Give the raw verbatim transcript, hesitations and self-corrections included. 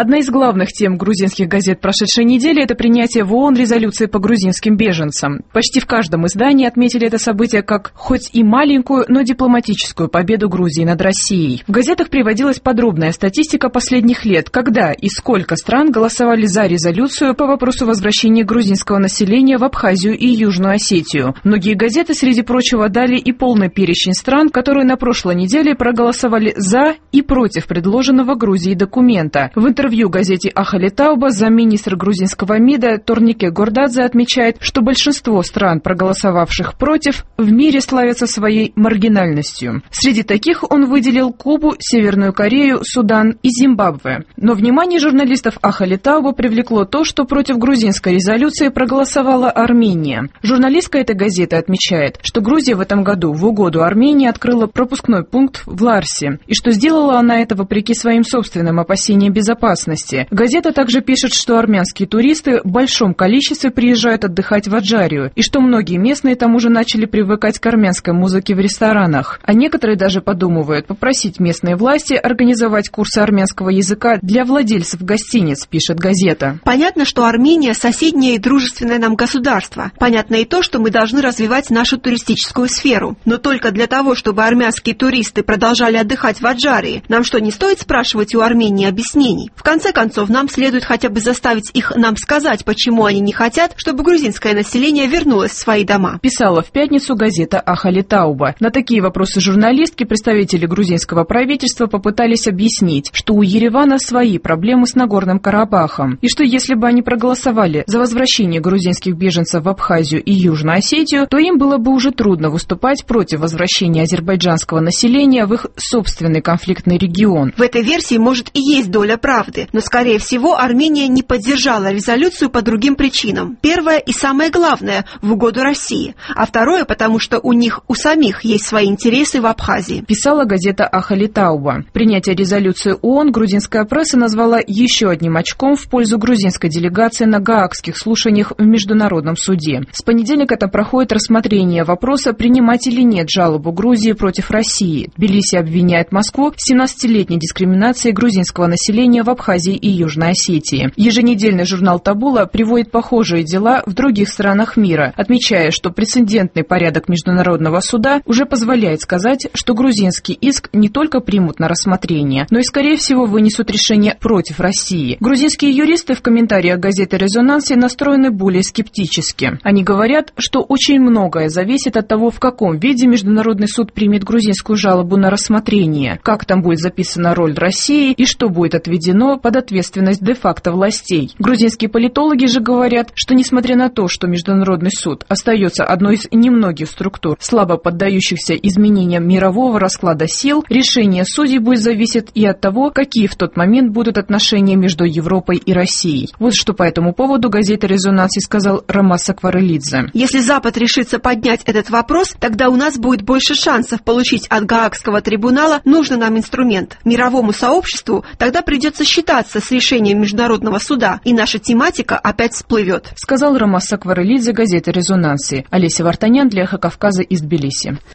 Одна из главных тем грузинских газет прошедшей недели – это принятие в ООН резолюции по грузинским беженцам. Почти в каждом издании отметили это событие как хоть и маленькую, но дипломатическую победу Грузии над Россией. В газетах приводилась подробная статистика последних лет, когда и сколько стран голосовали за резолюцию по вопросу возвращения грузинского населения в Абхазию и Южную Осетию. Многие газеты, среди прочего, дали и полный перечень стран, которые на прошлой неделе проголосовали за и против предложенного Грузии документа. В интервью газете «Ахали Тауба» замминистра грузинского МИДа Торнике Гордадзе отмечает, что большинство стран, проголосовавших против, в мире славятся своей маргинальностью. Среди таких он выделил Кубу, Северную Корею, Судан и Зимбабве. Но внимание журналистов «Ахали Тауба» привлекло то, что против грузинской резолюции проголосовала Армения. Журналистка этой газеты отмечает, что Грузия в этом году в угоду Армении открыла пропускной пункт в Ларсе, и что сделала она это вопреки своим собственным опасениям безопасности. Газета также пишет, что армянские туристы в большом количестве приезжают отдыхать в Аджарию, и что многие местные там уже начали привыкать к армянской музыке в ресторанах. А некоторые даже подумывают попросить местные власти организовать курсы армянского языка для владельцев гостиниц, пишет газета. Понятно, что Армения – соседнее и дружественное нам государство. Понятно и то, что мы должны развивать нашу туристическую сферу. Но только для того, чтобы армянские туристы продолжали отдыхать в Аджарии, нам что, не стоит спрашивать у Армении объяснений? В конце концов, нам следует хотя бы заставить их нам сказать, почему они не хотят, чтобы грузинское население вернулось в свои дома. Писала в пятницу газета «Ахали Тауба». На такие вопросы журналистки представители грузинского правительства попытались объяснить, что у Еревана свои проблемы с Нагорным Карабахом, и что если бы они проголосовали за возвращение грузинских беженцев в Абхазию и Южную Осетию, то им было бы уже трудно выступать против возвращения азербайджанского населения в их собственный конфликтный регион. В этой версии может и есть доля правды. Но, скорее всего, Армения не поддержала резолюцию по другим причинам. Первое и самое главное – в угоду России. А второе, потому что у них у самих есть свои интересы в Абхазии. Писала газета «Ахали Тауба». Принятие резолюции ООН грузинская пресса назвала еще одним очком в пользу грузинской делегации на гаагских слушаниях в Международном суде. С понедельника там проходит рассмотрение вопроса, принимать или нет жалобу Грузии против России. Тбилиси обвиняет Москву в семнадцатилетней дискриминации грузинского населения в Абхазии и Южной Осетии. Еженедельный журнал «Табула» приводит похожие дела в других странах мира, отмечая, что прецедентный порядок Международного суда уже позволяет сказать, что грузинский иск не только примут на рассмотрение, но и, скорее всего, вынесут решение против России. Грузинские юристы в комментариях газеты «Резонансе» настроены более скептически. Они говорят, что очень многое зависит от того, в каком виде Международный суд примет грузинскую жалобу на рассмотрение, как там будет записана роль России и что будет отведено под ответственность де-факто властей. Грузинские политологи же говорят, что несмотря на то, что Международный суд остается одной из немногих структур, слабо поддающихся изменениям мирового расклада сил, решение судей будет зависеть и от того, какие в тот момент будут отношения между Европой и Россией. Вот что по этому поводу газета «Резонанс» сказал Ромас Акварелидзе. Если Запад решится поднять этот вопрос, тогда у нас будет больше шансов получить от Гаагского трибунала нужный нам инструмент. Мировому сообществу тогда придется считаться с решением Международного суда, и наша тематика опять всплывет, сказал Ромас Акварелидзе газете «Резонанс». Олеся Вартанян для «Эхо Кавказа» из Тбилиси.